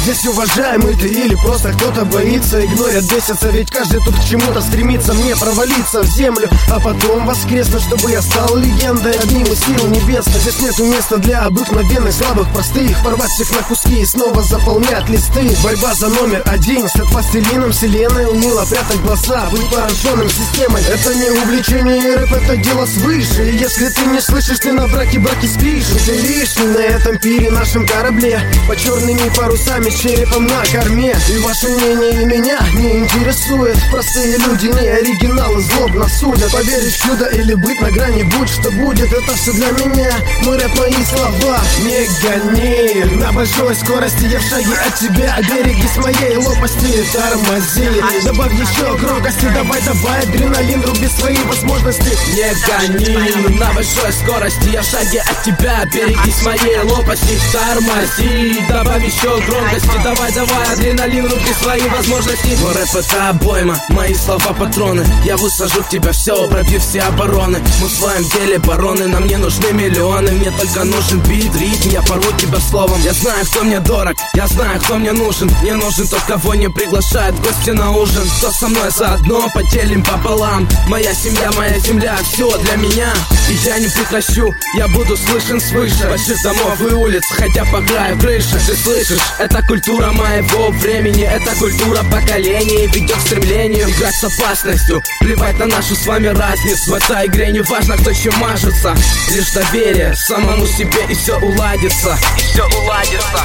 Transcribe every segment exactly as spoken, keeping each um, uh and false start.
здесь уважаемый ты или просто кто-то боится? Игнорят, бесятся, ведь каждый тут к чему-то стремится. Мне провалиться в землю, а потом воскреснуть, чтобы я стал легендой одним из сил небесных. Здесь нету места для обыкновенных, слабых, простых. Порвать всех на куски и снова заполнять листы. Борьба за номер один. Стать пластилином вселенной, умело прятать глаза, быть пораженным системой. Это не увлечение, рэп, это дело свыше. И если ты не слышишь, ты на браке браки спишь. Ты лишний на этом пире, нашем корабле, под черными парусами с черепом на корме. И ваше мнение меня не интересует. Простые люди, не оригиналы, злобно судят. Поверить в чудо или быть на грани, будь что будет, это все для меня. Мой рэп, мои слова. Не гони на большой скорости, я в шаге от тебя. Берегись моей лопасти, тормози. Добавь еще громкости, давай, давай, адреналин, руби свои возможности. Не гони на большой скорости, я в шаге от тебя. Берегись моей лопасти, тормози. Добавь еще громкости, давай, давай, адреналин, руби свои возможности. Мой рэп это обойма, мои слова патроны. Я высажу в тебя все, пробив все обороны. Мы в своем деле бароны, нам не нужны миллионы. Мне только нужен бит, ритм, я порву тебя словом. Я знаю, кто мне дорог, я знаю, кто мне нужен. Мне нужен тот, кого не приглашают в гости на ужин. Кто со мной заодно, поделим пополам. Моя семья, моя земля, все для меня. И я не прекращу, я буду слышен свыше. Больших домов и улиц, хотя по краю крыши. Ты слышишь, это культура моего времени. Это культура поколений, ведет к стремлению играть с опасностью, плевать на нашу с вами разницу. В этой игре не важно, кто чем мажется. Лишь доверие самому себе, и все уладится. И все уладится.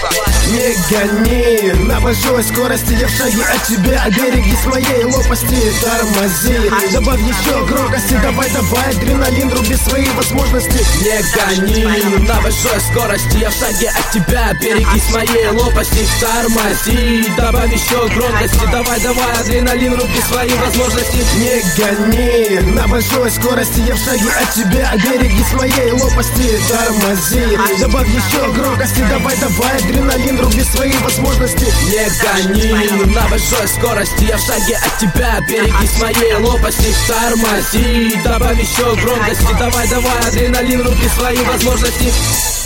Не гони на большой скорости, я в шаге от тебя. Берегись моей лопасти, тормози. Добавь еще громкости, давай, давай, адреналин, руби свои возможности. Не гони на большой скорости, я в шаге от тебя. Берегись моей лопасти, тормози. Добавь еще громкости, давай, давай, адреналин, руби свои возможности. Не гони на большой скорости, я в шаге от тебя. Берегись моей лопасти, тормози. Добавь еще громкости, давай, давай, адреналин, руби свои возможности. Не гони на большой скорости, я в шаге от тебя. Берегись моей лопасти, тормози. Добавь еще громкости, давай, давай, адреналин, руби свои возможности.